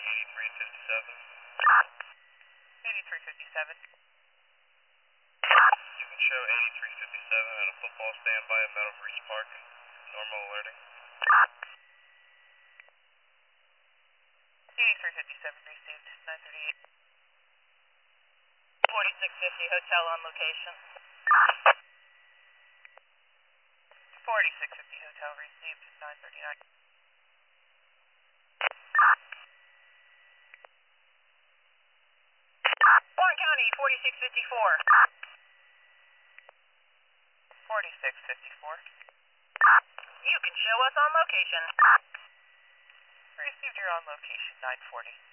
8357. 8357. You can show 8357 at a football standby at Meadow Breeze Park. Normal alerting. 8357 received, 938. 4650 hotel on location. 4650 hotel received, 939. Warren County, 4654. 4654. You can show us on location. Received your on location, 940.